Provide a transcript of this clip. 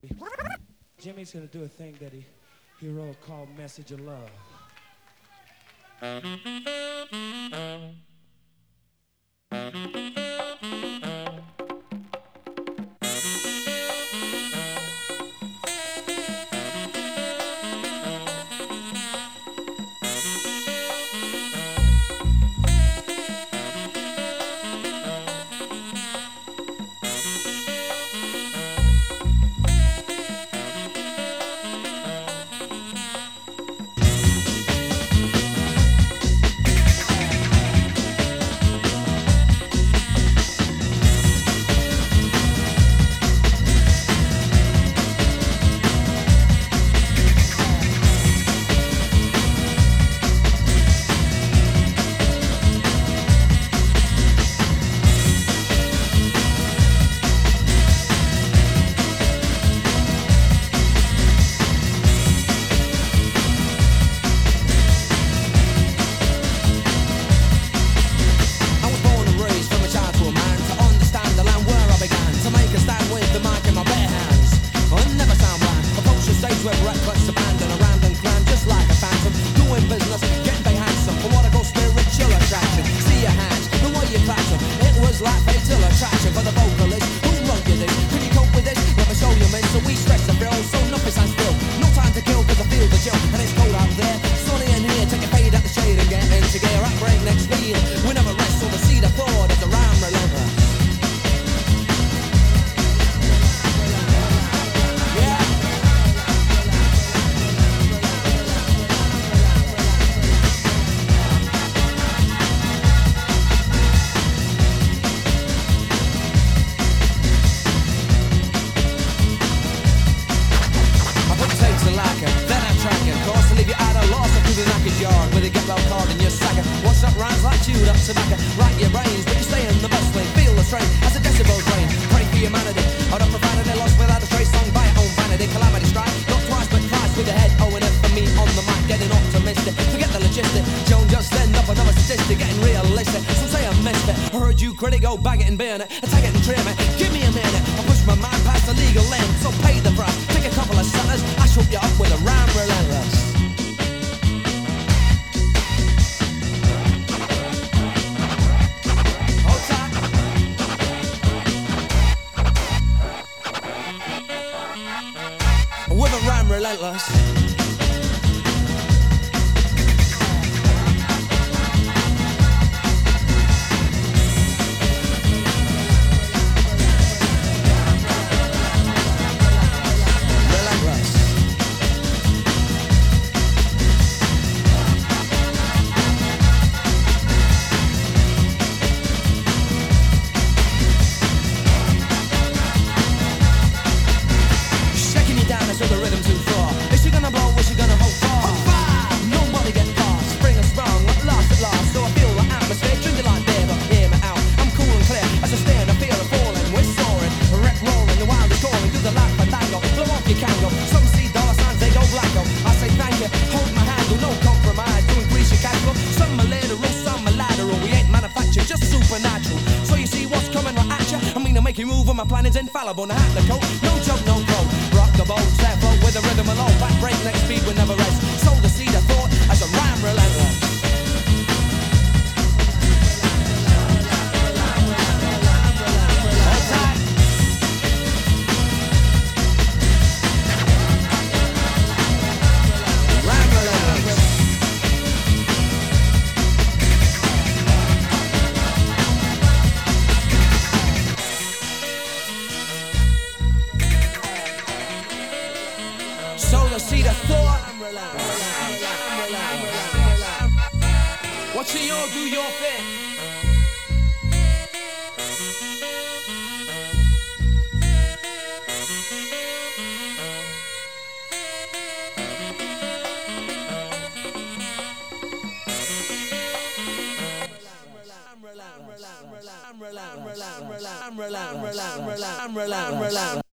Jimmy's gonna do a thing that he wrote called Message of Love. On the hat, the coat, no joke, no code. Rock the boat, set boat with the rhythm alone. Back break, next speed, we never rest. Sow the seed of thought as a rhyme relentless. What you all do your thing. I'm